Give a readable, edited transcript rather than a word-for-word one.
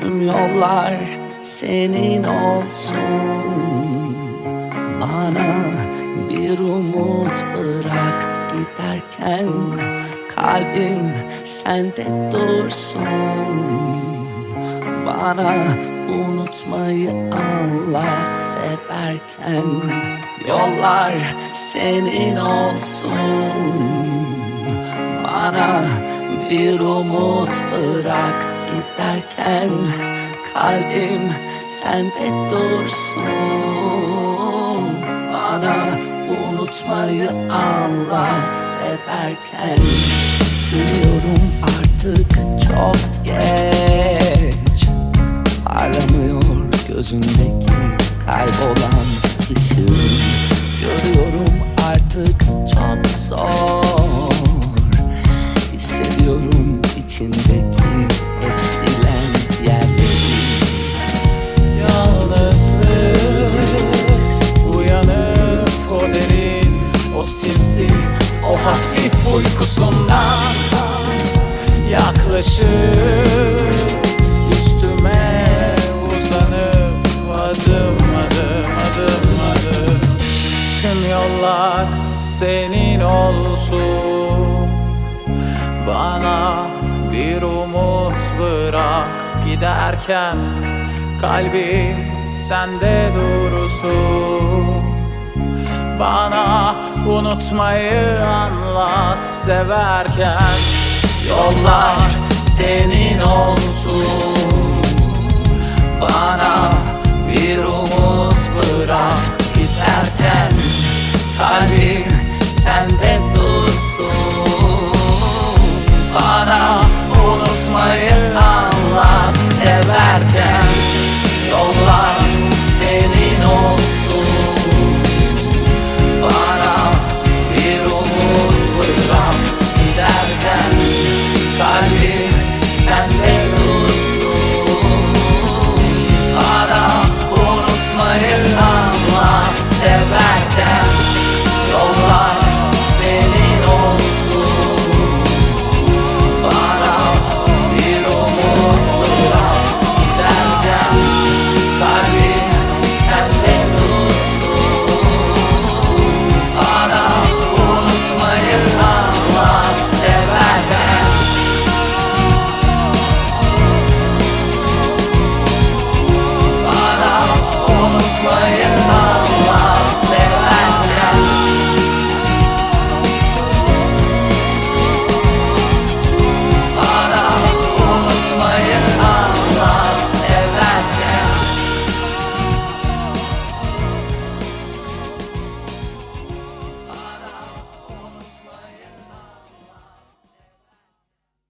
Tüm yollar senin olsun. Bana bir umut bırak, giderken kalbim sende dursun. Bana unutmayı anlat, severken yollar senin olsun. Bana bir umut bırak, giderken kalbim sende dursun. Bana unutmayı anlat, severken. Biliyorum artık çok geç, parlamıyor gözündeki kaybolan ışığın. Görüyorum artık çok zor, hissediyorum içindeki eksilen yerleri. Yalnızlık, uyanıp o derin, o sinsi, o hafif uykusundan yaklaşıp üstüme uzanıp adım adım adım adım. Tüm yollar senin olsun. Bana bir umut bırak, giderken kalbim sende dursun. Bana unutmayı anlat, severken Yollar senin olsun.